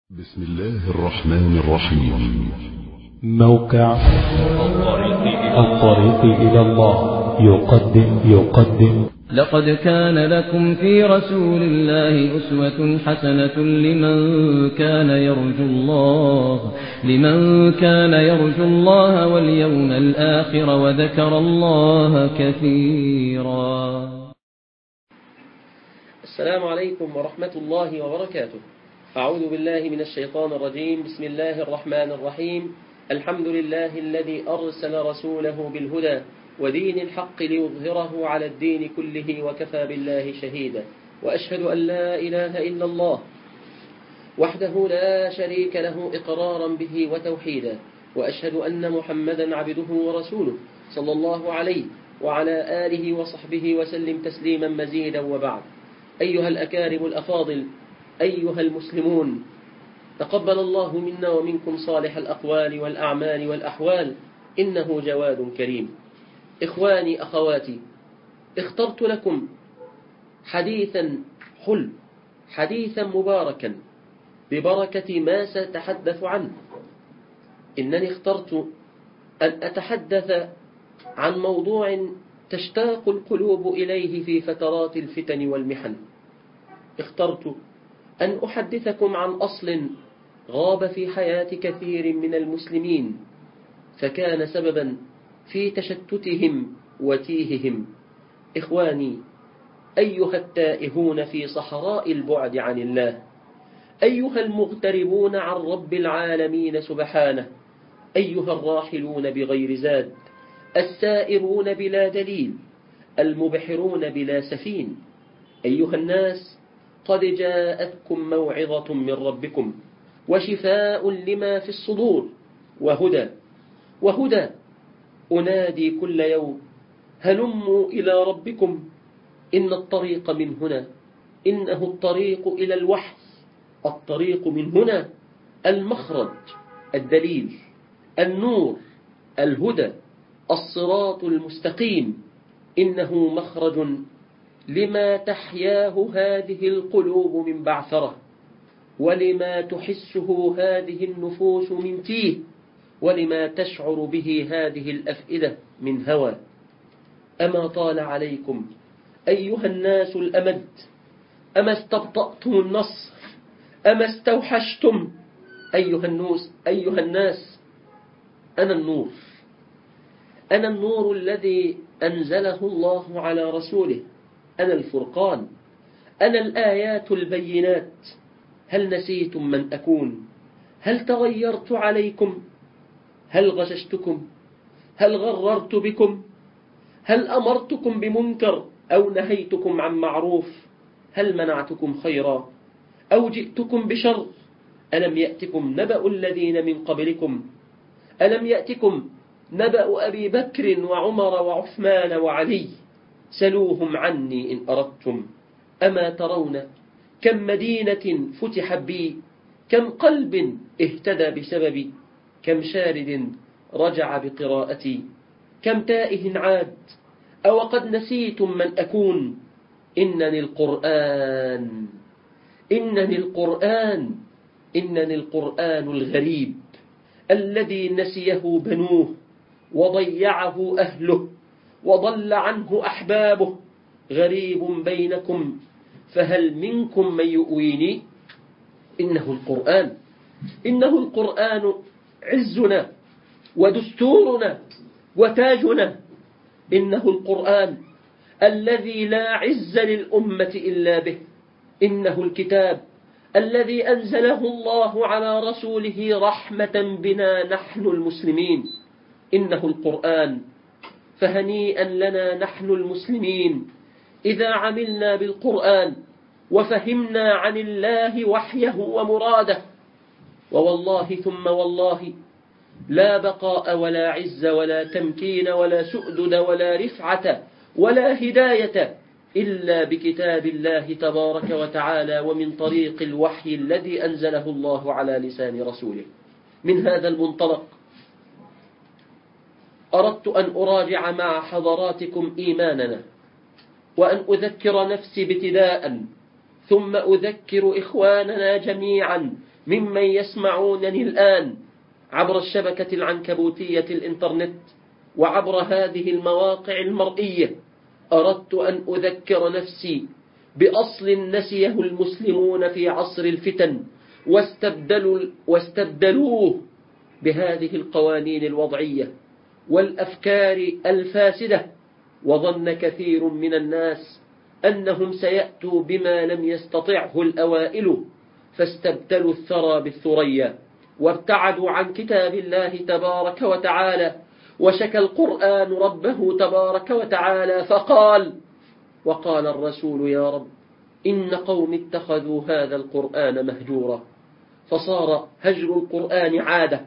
بسم الله الرحمن الرحيم. موقع الطريق إلى الله يقدم لقد كان لكم في رسول الله أسوة حسنة لمن كان يرجو الله واليوم الآخر وذكر الله كثيرا. السلام عليكم ورحمة الله وبركاته. أعوذ بالله من الشيطان الرجيم. بسم الله الرحمن الرحيم. الحمد لله الذي أرسل رسوله بالهدى ودين الحق ليظهره على الدين كله وكفى بالله شهيدا، وأشهد أن لا إله إلا الله وحده لا شريك له إقرارا به وتوحيدا، وأشهد أن محمدا عبده ورسوله صلى الله عليه وعلى آله وصحبه وسلم تسليما مزيدا. وبعد، أيها الأكارم الأفاضل، أيها المسلمون، تقبل الله منا ومنكم صالح الأقوال والأعمال والأحوال، إنه جواد كريم. إخواني أخواتي، اخترت لكم حديثا حلو، حديثا مباركا ببركة ما سأتحدث عنه. إنني اخترت أن أتحدث عن موضوع تشتاق القلوب إليه في فترات الفتن والمحن. اخترت أن أحدثكم عن أصل غاب في حياة كثير من المسلمين، فكان سببا في تشتتهم وتيههم. إخواني، أيها التائهون في صحراء البعد عن الله، أيها المغتربون عن رب العالمين سبحانه، أيها الراحلون بغير زاد، السائرون بلا دليل، المبحرون بلا سفين، أيها الناس، قد جاءتكم موعظة من ربكم وشفاء لما في الصدور وهدى أنادي كل يوم: هلموا إلى ربكم، إن الطريق من هنا، إنه الطريق إلى الوحي، الطريق من هنا، المخرج، الدليل، النور، الهدى، الصراط المستقيم، إنه مخرج لما تحياه هذه القلوب من بعثرة، ولما تحسه هذه النفوس من تيه، ولما تشعر به هذه الأفئدة من هوى. أما طال عليكم أيها الناس الأمد، أما استبطأتم النصر، أما استوحشتم أيها الناس. أنا النور الذي أنزله الله على رسوله، أنا الفرقان، أنا الآيات البينات. هل نسيتم من أكون؟ هل تغيرت عليكم؟ هل غششتكم؟ هل غررت بكم؟ هل أمرتكم بمنكر أو نهيتكم عن معروف؟ هل منعتكم خيرا أو جئتكم بشر؟ ألم يأتكم نبأ الذين من قبلكم؟ ألم يأتكم نبأ أبي بكر وعمر وعثمان وعلي؟ سلوهم عني إن أردتم. أما ترون كم مدينة فتحت بي، كم قلب اهتدى بسببي، كم شارد رجع بقراءتي، كم تائه عاد. أو قد نسيتم من أكون؟ إنني القرآن الغريب الذي نسيه بنوه وضيعه أهله وضل عنه أحبابه، غريب بينكم فهل منكم من يؤويني؟ إنه القرآن عزنا ودستورنا وتاجنا. إنه القرآن الذي لا عز للأمة إلا به. إنه الكتاب الذي أنزله الله على رسوله رحمة بنا نحن المسلمين. إنه القرآن، فهنيئا لنا نحن المسلمين إذا عملنا بالقرآن وفهمنا عن الله وحيه ومراده. ووالله ثم والله، لا بقاء ولا عز ولا تمكين ولا سؤدد ولا رفعة ولا هداية إلا بكتاب الله تبارك وتعالى ومن طريق الوحي الذي أنزله الله على لسان رسوله. من هذا المنطلق أردت أن أراجع مع حضراتكم إيماننا، وأن أذكر نفسي ابتداء، ثم أذكر إخواننا جميعا ممن يسمعونني الآن عبر الشبكة العنكبوتية الإنترنت وعبر هذه المواقع المرئية، أردت أن أذكر نفسي بأصل نسيه المسلمون في عصر الفتن واستبدلوه بهذه القوانين الوضعية والأفكار الفاسدة. وظن كثير من الناس أنهم سيأتوا بما لم يستطعه الأوائل، فاستبدلوا الثرى بالثريا وابتعدوا عن كتاب الله تبارك وتعالى. وشكى القرآن ربه تبارك وتعالى فقال: وقال الرسول يا رب إن قوم اتخذوا هذا القرآن مهجورا. فصار هجر القرآن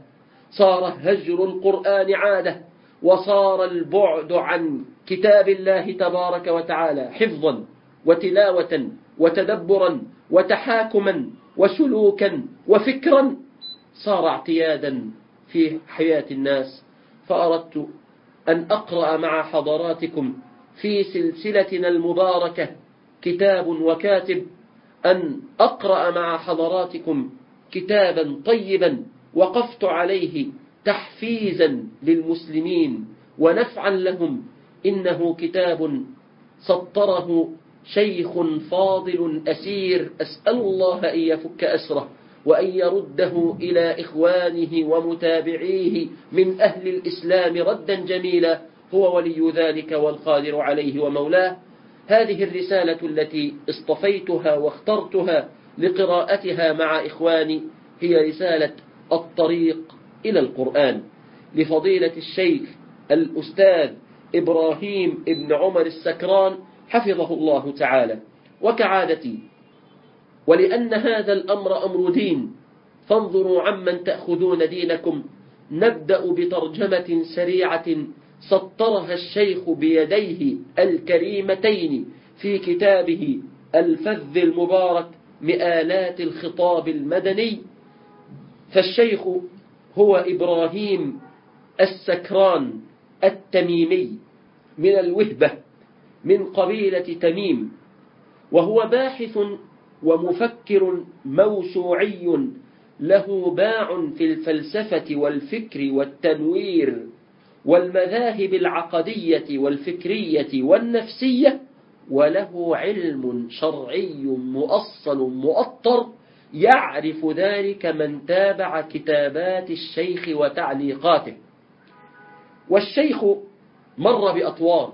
عادة، وصار البعد عن كتاب الله تبارك وتعالى حفظا وتلاوة وتدبرا وتحاكما وسلوكا وفكرا، صار اعتيادا في حياة الناس. فأردت أن أقرأ مع حضراتكم في سلسلتنا المباركة كتاب وكاتب، أن أقرأ مع حضراتكم كتابا طيبا وقفت عليه تحفيزا للمسلمين ونفعا لهم. إنه كتاب سطره شيخ فاضل أسير، أسأل الله أن يفك أسره وأن يرده إلى إخوانه ومتابعيه من أهل الإسلام ردا جميلا، هو ولي ذلك والقادر عليه ومولاه. هذه الرسالة التي اصطفيتها واخترتها لقراءتها مع إخواني هي رسالة الطريق إلى القرآن لفضيلة الشيخ الأستاذ إبراهيم ابن عمر السكران حفظه الله تعالى. وكعادتي، ولأن هذا الأمر أمر دين فانظروا عمن تأخذون دينكم، نبدأ بترجمة سريعة سطرها الشيخ بيديه الكريمتين في كتابه الفذ المبارك مآلات الخطاب المدني. فالشيخ هو إبراهيم السكران التميمي من الوهبة من قبيلة تميم، وهو باحث ومفكر موسوعي له باع في الفلسفة والفكر والتنوير والمذاهب العقدية والفكرية والنفسية، وله علم شرعي مؤصل مؤطر يعرف ذلك من تابع كتابات الشيخ وتعليقاته. والشيخ مر بأطوار،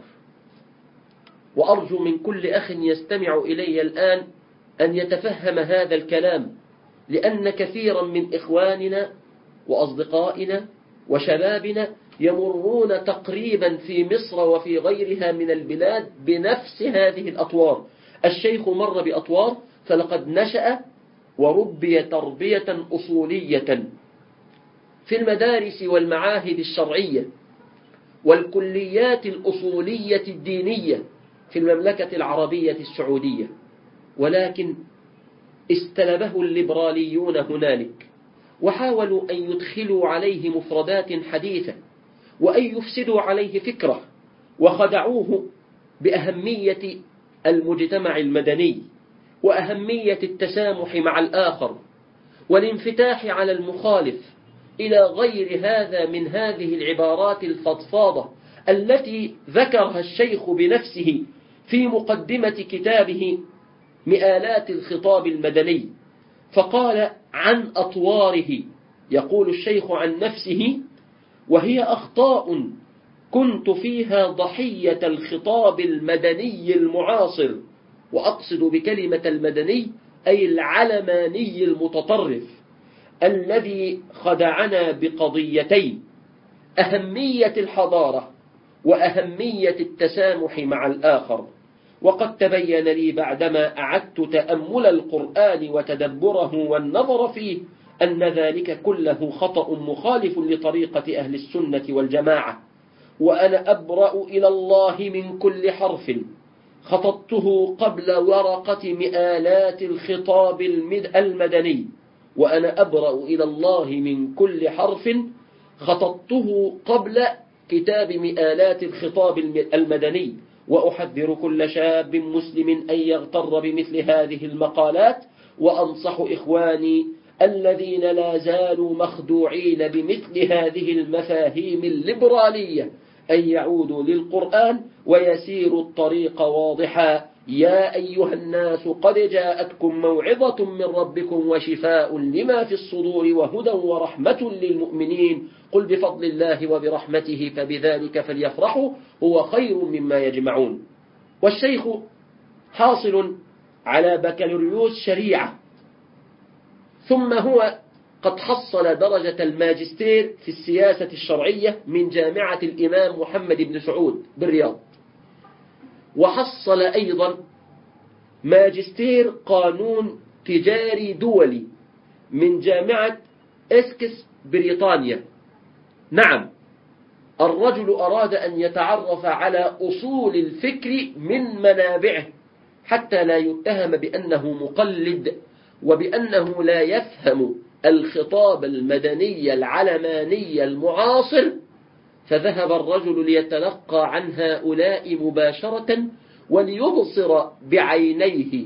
وأرجو من كل أخ يستمع إلي الآن أن يتفهم هذا الكلام، لأن كثيرا من إخواننا وأصدقائنا وشبابنا يمرون تقريبا في مصر وفي غيرها من البلاد بنفس هذه الأطوار. الشيخ مر بأطوار، فلقد نشأ وربي تربية أصولية في المدارس والمعاهد الشرعية والكليات الأصولية الدينية في المملكة العربية السعودية، ولكن استلبه الليبراليون هنالك وحاولوا أن يدخلوا عليه مفردات حديثة وأن يفسدوا عليه فكره، وخدعوه بأهمية المجتمع المدني وأهمية التسامح مع الآخر والانفتاح على المخالف إلى غير هذا من هذه العبارات الفضفاضة التي ذكرها الشيخ بنفسه في مقدمة كتابه مآلات الخطاب المدني. فقال عن أطواره، يقول الشيخ عن نفسه: وهي أخطاء كنت فيها ضحية الخطاب المدني المعاصر، وأقصد بكلمة المدني أي العلماني المتطرف الذي خدعنا بقضيتين: أهمية الحضارة وأهمية التسامح مع الآخر. وقد تبين لي بعدما أعدت تأمل القرآن وتدبره والنظر فيه أن ذلك كله خطأ مخالف لطريقة أهل السنة والجماعة. وأنا أبرأ إلى الله من كل حرف خططته قبل ورقة مآلات الخطاب المدني، وأنا أبرأ إلى الله من كل حرف خططته قبل كتاب مآلات الخطاب المدني. وأحذر كل شاب مسلم أن يغتر بمثل هذه المقالات، وأنصح إخواني الذين لا زالوا مخدوعين بمثل هذه المفاهيم الليبرالية أن يعودوا للقرآن ويسيروا الطريق واضحا. يا أيها الناس قد جاءتكم موعظة من ربكم وشفاء لما في الصدور وهدى ورحمة للمؤمنين قل بفضل الله وبرحمته فبذلك فليفرحوا هو خير مما يجمعون. والشيخ حاصل على بكالوريوس شريعة، ثم هو قد حصل درجة الماجستير في السياسة الشرعية من جامعة الإمام محمد بن سعود بالرياض، وحصل أيضا ماجستير قانون تجاري دولي من جامعة إسكس بريطانيا. نعم، الرجل أراد أن يتعرف على أصول الفكر من منابعه حتى لا يتهم بأنه مقلد وبأنه لا يفهم الخطاب المدني العلماني المعاصر، فذهب الرجل ليتلقى عن هؤلاء مباشرة وليبصر بعينيه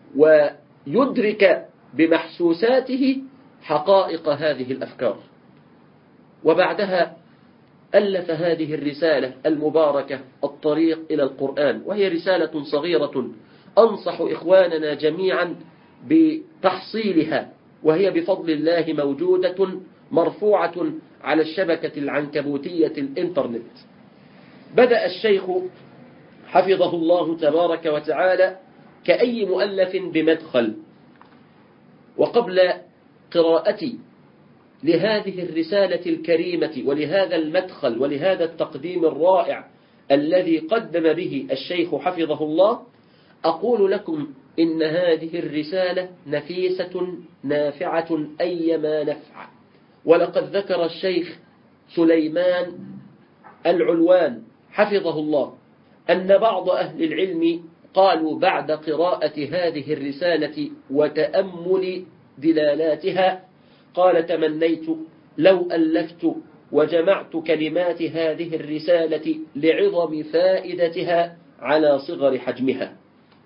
ويدرك بمحسوساته حقائق هذه الأفكار. وبعدها ألف هذه الرسالة المباركة الطريق إلى القرآن، وهي رسالة صغيرة أنصح إخواننا جميعا بتحصيلها، وهي بفضل الله موجودة مرفوعة على الشبكة العنكبوتية الإنترنت. بدأ الشيخ حفظه الله تبارك وتعالى كأي مؤلف بمدخل، وقبل قراءتي لهذه الرسالة الكريمة ولهذا المدخل ولهذا التقديم الرائع الذي قدم به الشيخ حفظه الله، أقول لكم إن هذه الرسالة نفيسة نافعة أيما نفع. ولقد ذكر الشيخ سليمان العلوان حفظه الله أن بعض أهل العلم قالوا بعد قراءة هذه الرسالة وتأمل دلالاتها، قال: تمنيت لو ألفت وجمعت كلمات هذه الرسالة لعظم فائدتها على صغر حجمها.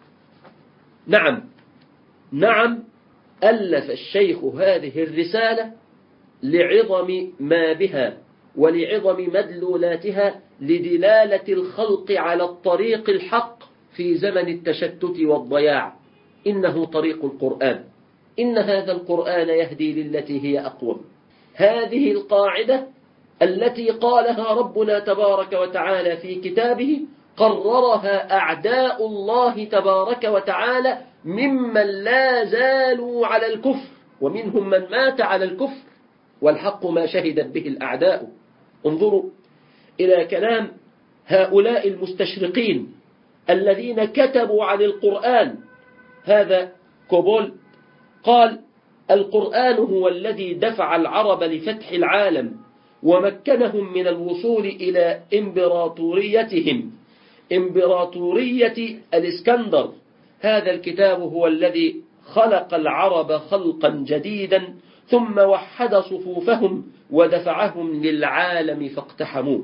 نعم، ألف الشيخ هذه الرسالة لعظم ما بها ولعظم مدلولاتها لدلالة الخلق على الطريق الحق في زمن التشتت والضياع. إنه طريق القرآن، إن هذا القرآن يهدي للتي هي أقوم. هذه القاعدة التي قالها ربنا تبارك وتعالى في كتابه قررها أعداء الله تبارك وتعالى ممن لا زالوا على الكفر، ومنهم من مات على الكفر، والحق ما شهدت به الأعداء. انظروا إلى كلام هؤلاء المستشرقين الذين كتبوا عن القرآن. هذا كوبول قال: القرآن هو الذي دفع العرب لفتح العالم ومكنهم من الوصول إلى إمبراطوريتهم، إمبراطورية الإسكندر. هذا الكتاب هو الذي خلق العرب خلقا جديدا ثم وحد صفوفهم ودفعهم للعالم فاقتحموه.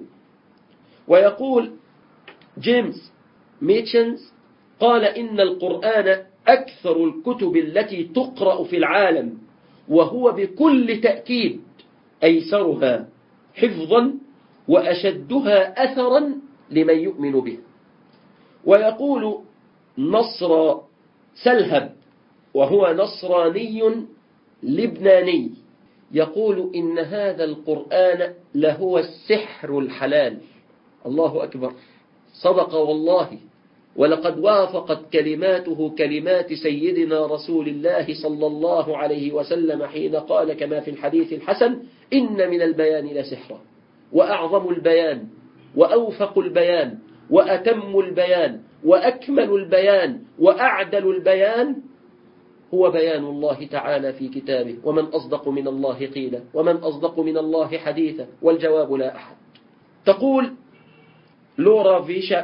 ويقول جيمس ميتشنز قال: إن القرآن أكثر الكتب التي تقرأ في العالم، وهو بكل تأكيد أيسرها حفظا وأشدها أثرا لمن يؤمن به. ويقول نصر سلهب، وهو نصراني لبناني، يقول: إن هذا القرآن لهو السحر الحلال. الله أكبر، صدق والله، ولقد وافقت كلماته كلمات سيدنا رسول الله صلى الله عليه وسلم حين قال كما في الحديث الحسن: إن من البيان لسحرا. وأعظم البيان وأوفق البيان وأتم البيان وأكمل البيان وأعدل البيان هو بيان الله تعالى في كتابه. ومن أصدق من الله قيلا ومن أصدق من الله حديثا، والجواب لا أحد. تقول لورا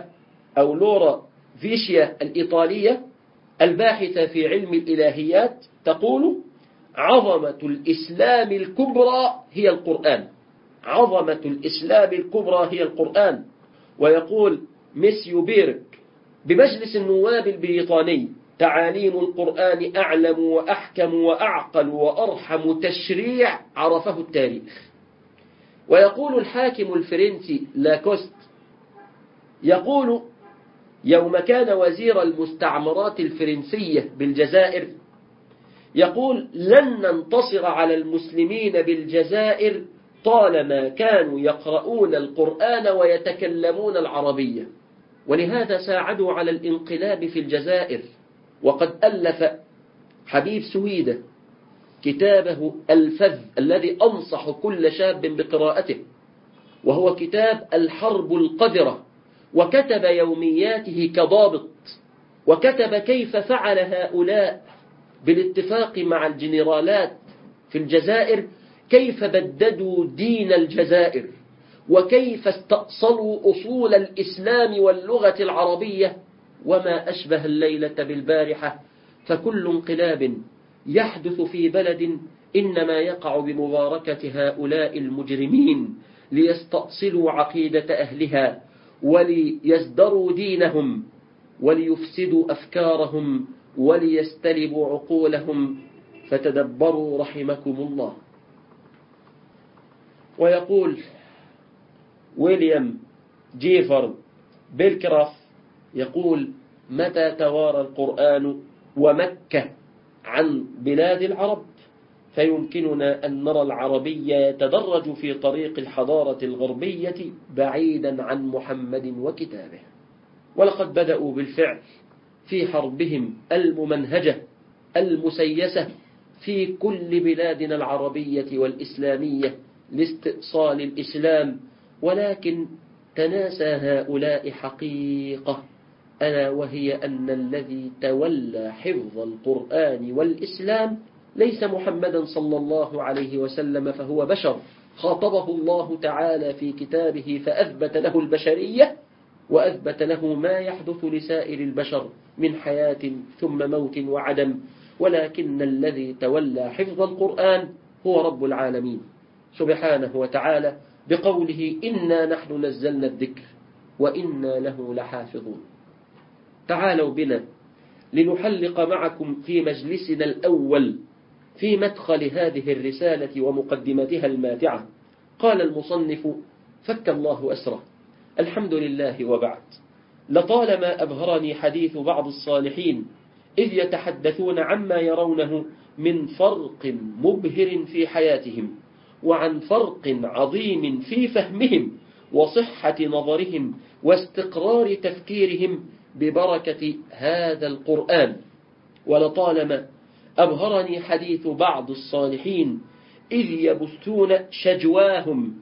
فيشيا الإيطالية الباحثة في علم الإلهيات، تقول: عظمة الإسلام الكبرى هي القرآن، عظمة الإسلام الكبرى هي القرآن. ويقول ميسيو بيرك بمجلس النواب البريطاني: تعاليم القرآن أعلم وأحكم وأعقل وأرحم تشريع عرفه التاريخ. ويقول الحاكم الفرنسي لاكوست، يقول يوم كان وزير المستعمرات الفرنسية بالجزائر، يقول: لن ننتصر على المسلمين بالجزائر طالما كانوا يقرؤون القرآن ويتكلمون العربية. ولهذا ساعدوا على الانقلاب في الجزائر. وقد ألف حبيب سويدة كتابه الفذ الذي أنصح كل شاب بقراءته، وهو كتاب الحرب القذرة، وكتب يومياته كضابط، وكتب كيف فعل هؤلاء بالاتفاق مع الجنرالات في الجزائر، كيف بددوا دين الجزائر، وكيف استأصلوا أصول الإسلام واللغة العربية، وما أشبه الليلة بالبارحة. فكل انقلاب يحدث في بلد إنما يقع بمباركة هؤلاء المجرمين ليستأصلوا عقيدة أهلها، وليزدروا دينهم، وليفسدوا أفكارهم، وليستلبوا عقولهم. فتدبروا رحمكم الله. ويقول ويليام جيفر بيلكراف، يقول: متى توارى القرآن ومكة عن بلاد العرب فيمكننا أن نرى العربية يتدرج في طريق الحضارة الغربية بعيدا عن محمد وكتابه. ولقد بدأوا بالفعل في حربهم الممنهجة المسيسة في كل بلادنا العربية والإسلامية لاستئصال الإسلام، ولكن تناسى هؤلاء حقيقة، ألا وهي أن الذي تولى حفظ القرآن والإسلام ليس محمدا صلى الله عليه وسلم، فهو بشر خاطبه الله تعالى في كتابه فأثبت له البشرية، وأثبت له ما يحدث لسائر البشر من حياة ثم موت وعدم. ولكن الذي تولى حفظ القرآن هو رب العالمين سبحانه وتعالى بقوله: إنا نحن نزلنا الذكر وإنا له لحافظون. تعالوا بنا لنحلق معكم في مجلسنا الأول في مدخل هذه الرسالة ومقدمتها الماتعة. قال المصنف: فك الله أسره. الحمد لله، وبعد. لطالما أبهرني حديث بعض الصالحين إذ يتحدثون عما يرونه من فرق مبهر في حياتهم، وعن فرق عظيم في فهمهم وصحة نظرهم واستقرار تفكيرهم ببركة هذا القرآن. ولطالما أبهرني حديث بعض الصالحين إذ يبثون شجواهم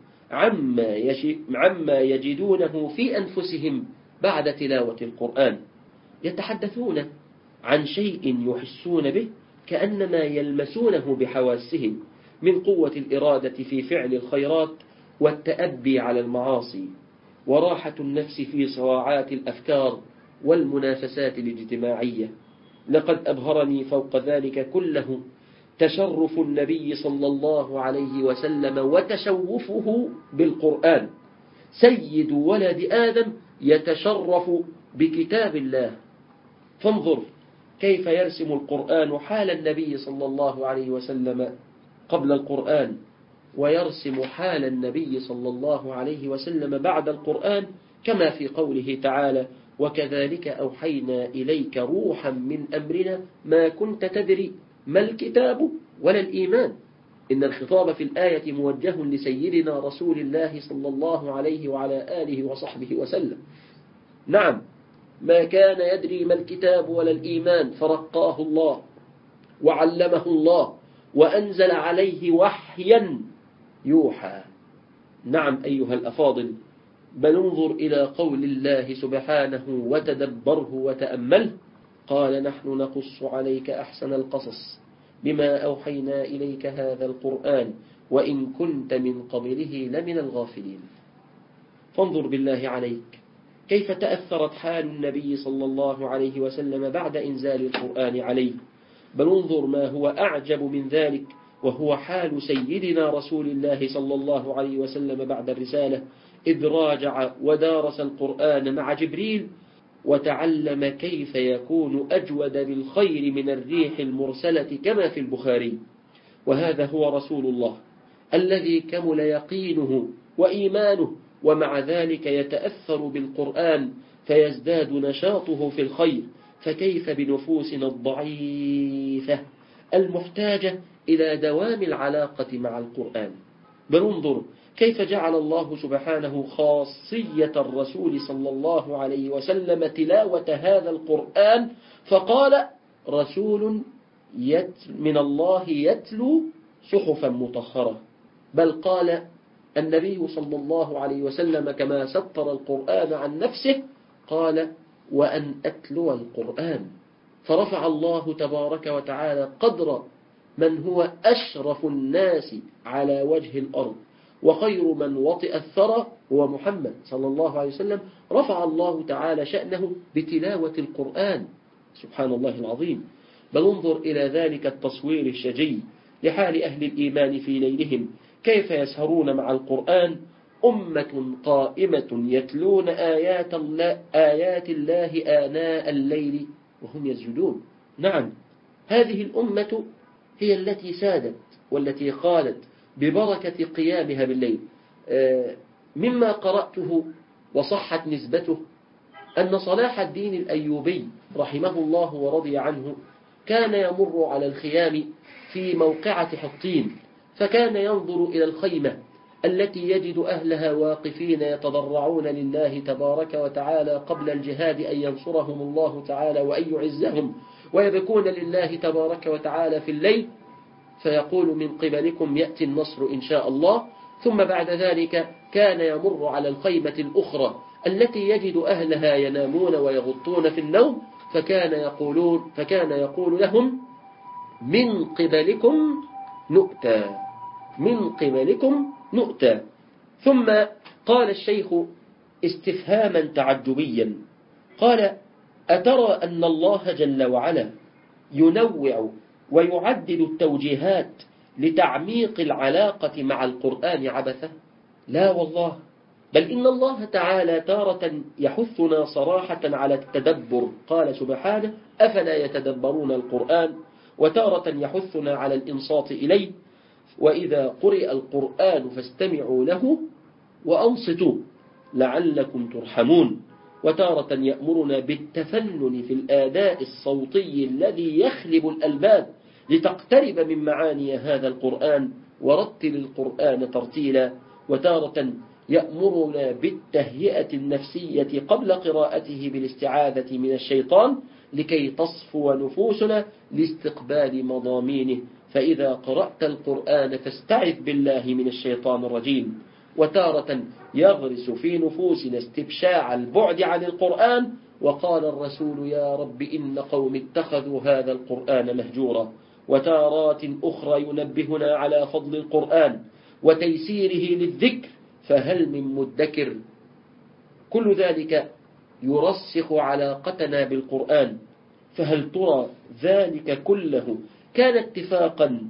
عما يجدونه في أنفسهم بعد تلاوة القرآن، يتحدثون عن شيء يحسون به كأنما يلمسونه بحواسهم من قوة الإرادة في فعل الخيرات والتأبي على المعاصي، وراحة النفس في صراعات الأفكار والمنافسات الاجتماعية. لقد أبهرني فوق ذلك كله تشرف النبي صلى الله عليه وسلم وتشوفه بالقرآن. سيد ولد آدم يتشرف بكتاب الله. فانظر كيف يرسم القرآن حال النبي صلى الله عليه وسلم قبل القرآن، ويرسم حال النبي صلى الله عليه وسلم بعد القرآن، كما في قوله تعالى: وكذلك أوحينا إليك روحا من أمرنا ما كنت تدري ما الكتاب ولا الإيمان. إن الخطاب في الآية موجه لسيدنا رسول الله صلى الله عليه وعلى آله وصحبه وسلم. نعم، ما كان يدري ما الكتاب ولا الإيمان، فرقاه الله وعلمه الله وأنزل عليه وحيا يوحى. نعم أيها الأفاضل، بل انظر إلى قول الله سبحانه وتدبره وتأمله. قال: نحن نقص عليك أحسن القصص بما أوحينا إليك هذا القرآن وإن كنت من قبله لمن الغافلين. فانظر بالله عليك كيف تأثرت حال النبي صلى الله عليه وسلم بعد إنزال القرآن عليه. بل انظر ما هو أعجب من ذلك، وهو حال سيدنا رسول الله صلى الله عليه وسلم بعد الرسالة، إذ راجع ودارس القرآن مع جبريل، وتعلم كيف يكون أجود بالخير من الريح المرسلة كما في البخاري. وهذا هو رسول الله الذي كمل يقينه وإيمانه، ومع ذلك يتأثر بالقرآن فيزداد نشاطه في الخير. فكيف بنفوسنا الضعيفة المحتاجة إلى دوام العلاقة مع القرآن؟ بل انظر كيف جعل الله سبحانه خاصية الرسول صلى الله عليه وسلم تلاوة هذا القرآن، فقال رسول من الله يتلو صحفا مطهرة. بل قال النبي صلى الله عليه وسلم كما ستر القرآن عن نفسه قال وأن أتلو القرآن. فرفع الله تبارك وتعالى قدر من هو أشرف الناس على وجه الأرض وخير من وطئ الثرى هو محمد صلى الله عليه وسلم. رفع الله تعالى شأنه بتلاوة القرآن، سبحان الله العظيم. بل انظر إلى ذلك التصوير الشجي لحال أهل الإيمان في ليلهم، كيف يسهرون مع القرآن، أمة قائمة يتلون آيات الله آناء الليل وهم يسجدون. نعم، هذه الأمة هي التي سادت والتي قالت ببركة قيامها بالليل. مما قرأته وصحت نسبته أن صلاح الدين الأيوبي رحمه الله ورضي عنه كان يمر على الخيام في موقعة حطين، فكان ينظر إلى الخيمة التي يجد أهلها واقفين يتضرعون لله تبارك وتعالى قبل الجهاد أن ينصرهم الله تعالى وأن يعزهم، ويبكون لله تبارك وتعالى في الليل، فيقول من قبلكم يأتي النصر إن شاء الله. ثم بعد ذلك كان يمر على الخيمة الأخرى التي يجد أهلها ينامون ويغطون في النوم، فكان يقول لهم من قبلكم نؤتى، من قبلكم نؤتى. ثم قال الشيخ استفهاما تعجبيا، قال أترى أن الله جل وعلا ينوع ويعدد التوجيهات لتعميق العلاقة مع القرآن عبثا؟ لا والله، بل إن الله تعالى تارة يحثنا صراحة على التدبر، قال سبحانه أفلا يتدبرون القرآن، وتارة يحثنا على الإنصات إليه، وإذا قرئ القرآن فاستمعوا له وأنصتوا لعلكم ترحمون، وتارة يأمرنا بالتفنن في الآداء الصوتي الذي يخلب الألباب لتقترب من معاني هذا القرآن، ورتل القرآن ترتيلا، وتارة يأمرنا بالتهيئة النفسية قبل قراءته بالاستعاذة من الشيطان لكي تصفو نفوسنا لاستقبال مضامينه، فإذا قرأت القرآن فاستعذ بالله من الشيطان الرجيم. وتارة يغرس في نفوسنا استبشاع البعد عن القرآن، وقال الرسول يا رب إن قوم اتخذوا هذا القرآن مهجورا. وتارات أخرى ينبهنا على فضل القرآن وتيسيره للذكر، فهل من مدكر؟ كل ذلك يرسخ علاقتنا بالقرآن. فهل ترى ذلك كله كان اتفاقا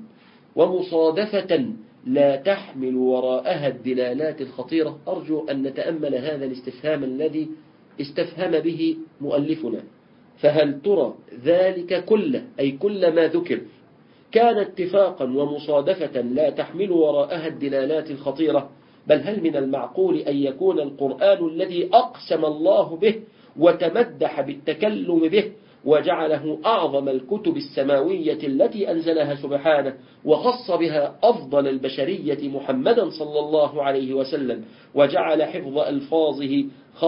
ومصادفة لا تحمل وراءها الدلالات الخطيرة؟ أرجو أن نتأمل هذا الاستفهام الذي استفهم به مؤلفنا. فهل ترى ذلك كله، أي كل ما ذكر، كان اتفاقا ومصادفة لا تحمل وراءها الدلالات الخطيرة؟ بل هل من المعقول أن يكون القرآن الذي أقسم الله به وتمدح بالتكلم به وجعله أعظم الكتب السماوية التي أنزلها سبحانه وخص بها أفضل البشرية محمدا صلى الله عليه وسلم وجعل حفظ ألفاظه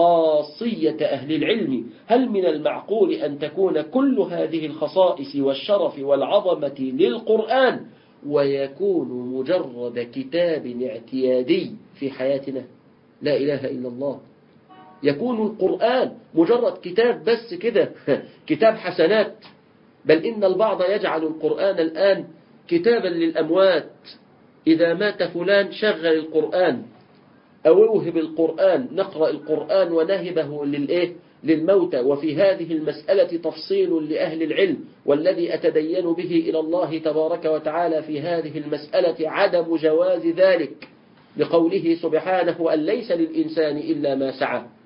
خاصية أهل العلم، هل من المعقول أن تكون كل هذه الخصائص والشرف والعظمة للقرآن ويكون مجرد كتاب اعتيادي في حياتنا؟ لا إله إلا الله. يكون القرآن مجرد كتاب بس كده، كتاب حسنات. بل إن البعض يجعل القرآن الآن كتابا للأموات، إذا مات فلان شغل القرآن أو اوهب القرآن، نقرأ القرآن ونهبه للموتى. وفي هذه المسألة تفصيل لأهل العلم، والذي أتدين به إلى الله تبارك وتعالى في هذه المسألة عدم جواز ذلك، لقوله سبحانه أن ليس للإنسان إلا ما سعى.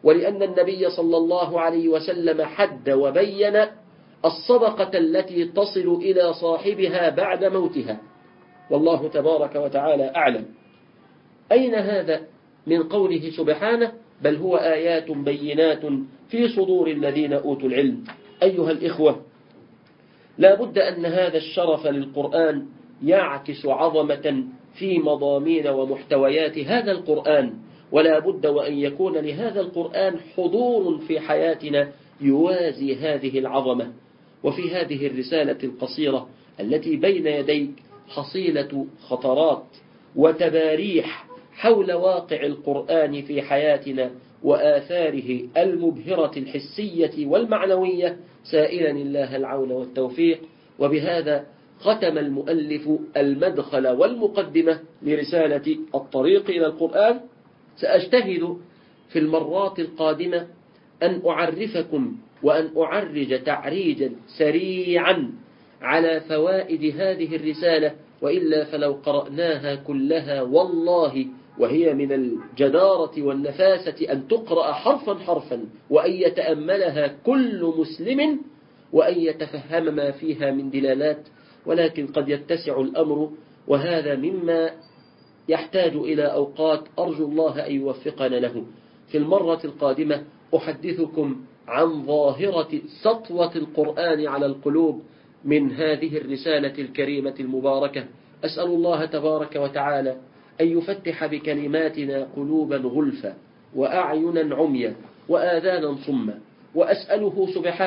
ولأن النبي صلى الله عليه وسلم حد وبين الصدقة التي تصل إلى صاحبها بعد موتها، والله تبارك وتعالى أعلم. أين هذا من قوله سبحانه بل هو آيات بينات في صدور الذين أوتوا العلم؟ أيها الإخوة، لا بد أن هذا الشرف للقرآن يعكس عظمة في مضامين ومحتويات هذا القرآن، ولا بد وأن يكون لهذا القرآن حضور في حياتنا يوازي هذه العظمة. وفي هذه الرسالة القصيرة التي بين يديك حصيلة خطرات وتباريح حول واقع القرآن في حياتنا وآثاره المبهرة الحسية والمعنوية، سائلا الله العون والتوفيق. وبهذا ختم المؤلف المدخل والمقدمة لرسالة الطريق إلى القرآن. سأجتهد في المرات القادمة أن أعرفكم وأن أعرج تعريجا سريعا على فوائد هذه الرسالة، وإلا فلو قرأناها كلها والله وهي من الجدارة والنفاسة أن تقرأ حرفا حرفا، وأن يتأملها كل مسلم وأن يتفهم ما فيها من دلالات، ولكن قد يتسع الأمر، وهذا مما يحتاج إلى أوقات أرجو الله أن يوفقنا له. في المرة القادمة أحدثكم عن ظاهرة سطوة القرآن على القلوب من هذه الرسالة الكريمة المباركة. أسأل الله تبارك وتعالى أن يفتح بكلماتنا قلوبا غلفا وأعينا عميا وآذانا صما، وأسأله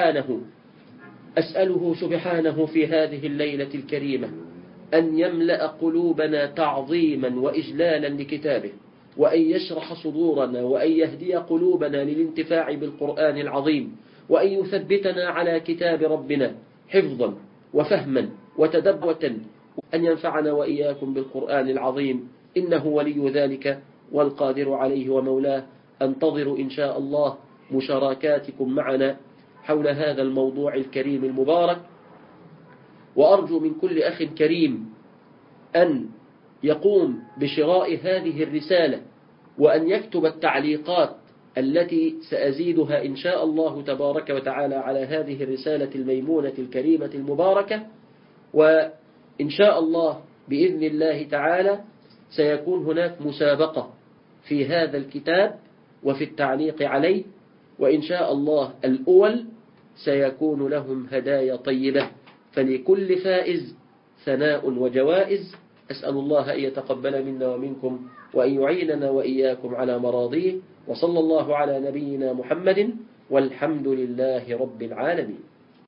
سبحانه في هذه الليلة الكريمة أن يملأ قلوبنا تعظيما وإجلالا لكتابه، وأن يشرح صدورنا، وأن يهدي قلوبنا للانتفاع بالقرآن العظيم، وأن يثبتنا على كتاب ربنا حفظا وفهما وتدبرا، أن ينفعنا وإياكم بالقرآن العظيم، إنه ولي ذلك والقادر عليه ومولاه. أنتظر إن شاء الله مشاركاتكم معنا حول هذا الموضوع الكريم المبارك، وأرجو من كل أخ كريم أن يقوم بشراء هذه الرسالة، وأن يكتب التعليقات التي سأزيدها إن شاء الله تبارك وتعالى على هذه الرسالة الميمونة الكريمة المباركة. وإن شاء الله بإذن الله تعالى سيكون هناك مسابقة في هذا الكتاب وفي التعليق عليه، وإن شاء الله الأول سيكون لهم هدايا طيبة، فلكل فائز ثناء وجوائز. أسأل الله أن يتقبل منا ومنكم وأن يعيننا وإياكم على مراضيه، وصلى الله على نبينا محمد، والحمد لله رب العالمين.